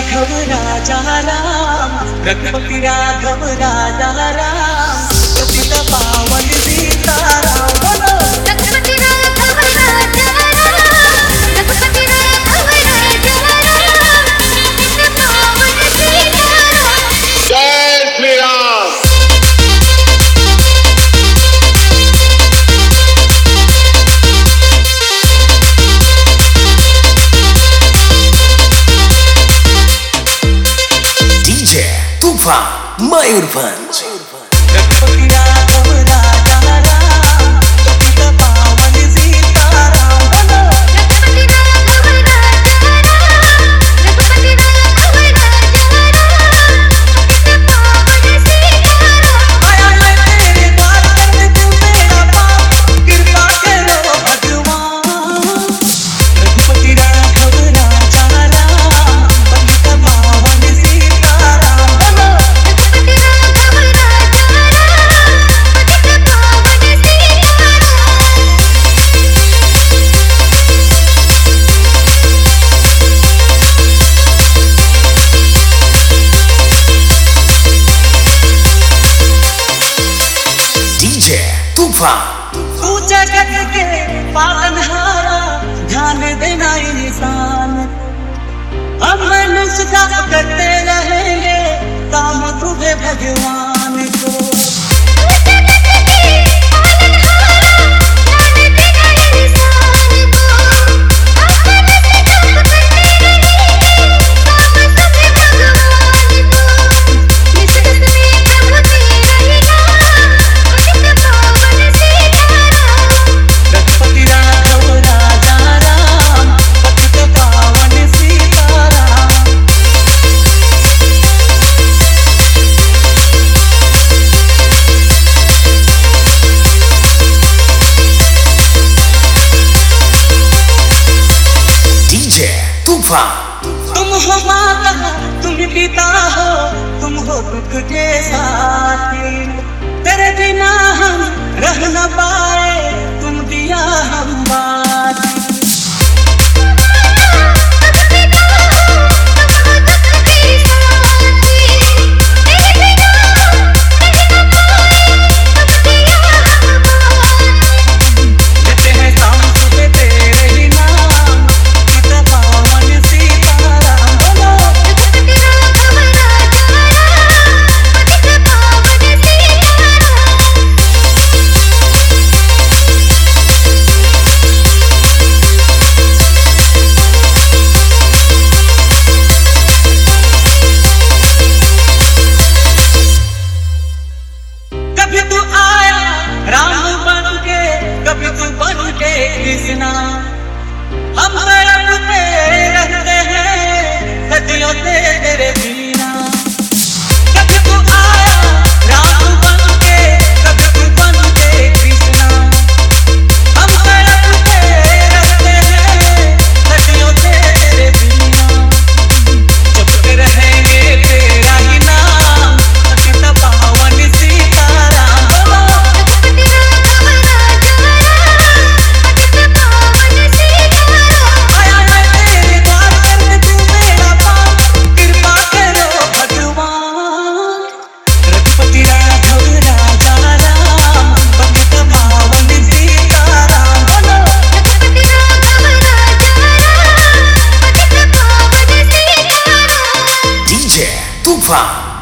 राघव राजा राम, रघुपति राघव राजा राम, पतित पावन सीताराम। बोलो रघुपति राघव राजा राम, रघुपति राघव राजा राम, पतित पावन सीताराम। जय श्री राम। मयूरभंज। रघुपति राघव राजा राम, पतित पावन सीताराम। बोलो रघुपति राघव राजा राम, रघुपति राघव राजा राम, पतित पावन सीताराम। आया मैं तेरे द्वार करने तू मेरा पाप, कृपा करो भगवान। रघुपति राघव राजा राम, पतित पावन सीताराम। बोलो रघुपति राघव राजा राम, पतित पावन सीताराम। डीजे तूफान। तू जगत के पालनहारा, ध्यान देना इंसान। हम मनुष्य का करते रहेंगे काम तुझे भगवान को। रघुपति राघव राजा राम, पतित पावन सीताराम। डीजे तूफान। तुम हो माता, तुम पिता हो, तुम हो दुख के साथी। तेरे बिना हम रह न पाए, तुम दिया हम बाती। लेते हैं शाम सुबह तेरे ही नाम, पतित पावन सीताराम। बोलो रघुपति राघव राजा राम, पतित पावन सीताराम। कभी तू आया राम बन के, कभी तू बन के कृष्णा। हम तड़पते रहते हैं सदियों से तेरे बिना। कभी तू आया राम बन के, कभी तू बन के कृष्णा। हम तड़पते रहते हैं सदियों से तेरे बिना। जब तक रहेंगे तेरा ही नाम, पतित पावन सीताराम। बोलो रघुपति राघव राजा राम, पतित पावन सीताराम। आया मैं तेरे द्वार करने तू मेरा पाप, कृपा करो भगवान। रघुपति राघव राजा राम, पतित पावन सीताराम। बोलो रघुपति राघव राजा राम, पतित पावन सीताराम। डीजे तूफान।